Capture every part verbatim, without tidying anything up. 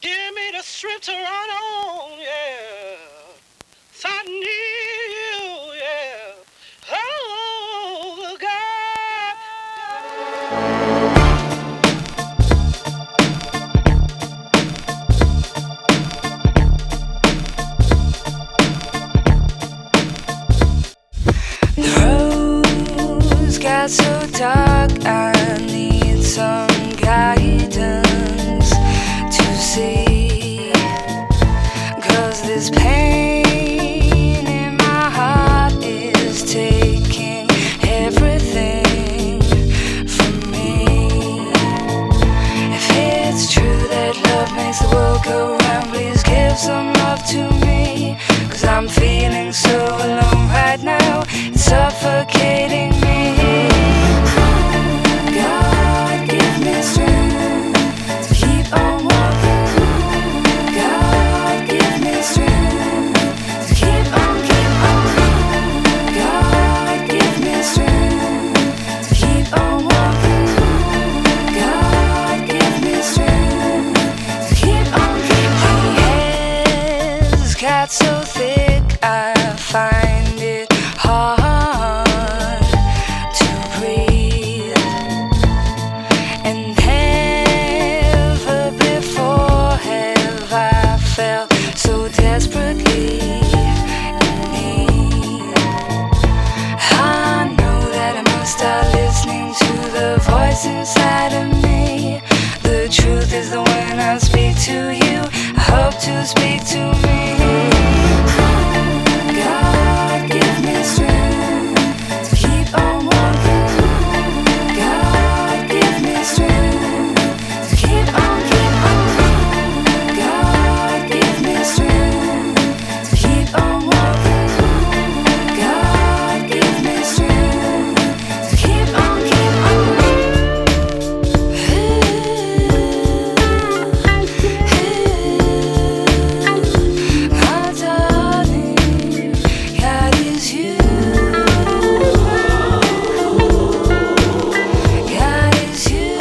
Give me the strength to run on, yeah. So I need you, yeah. Oh, God. The roads got so dark, I need some guidance to see. 'Cause this pain in my heart is taking everything from me. If it's true that love makes the world go round, please give some love to me. 'Cause I'm feeling so alone right now, it's suffocating me. God, give me strength to keep on walking. God, give me strength to keep on, keep on. God, give me strength to keep on walking. God, give me strength to keep on, keep on. The air's got so thick, I find it hard to breathe. And never before have I felt so desperately in need. I know that I must start listening to the voice inside of me. The truth is that when I speak to you, I hope to speak to me. God, give me strength to keep on walking. God, give me strength to keep on, keep on. God, give me strength to keep on walking. God, give me strength to keep on, keep on. My darling, God is you. God is you.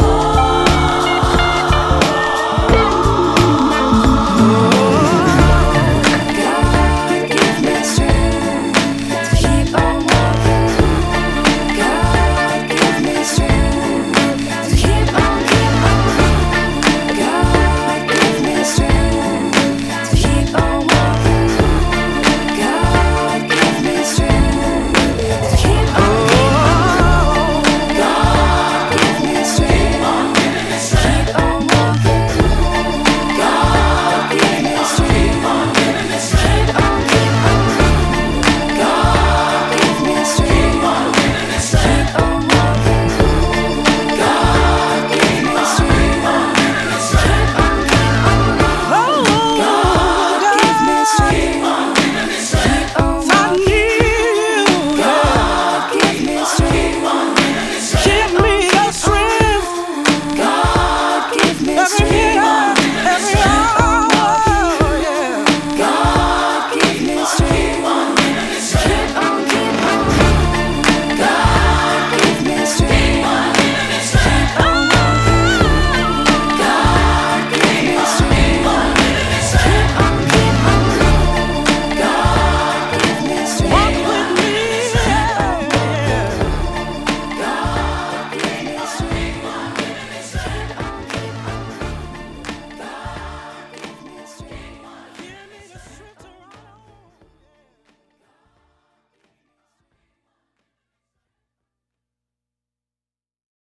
God, give me strength to keep on walking. God, give me strength to keep on, keep on. God, give me strength to keep on walking. God, give me strength to keep on, keep on. God, give me strength to keep on walking. God, give me strength to keep on, keep on. God, give me strength to keep on walking. God, give me strength to keep on, keep on. God, give me strength to keep on I walking. need you. God, give me strength. Give me the strength. God, give me Every strength.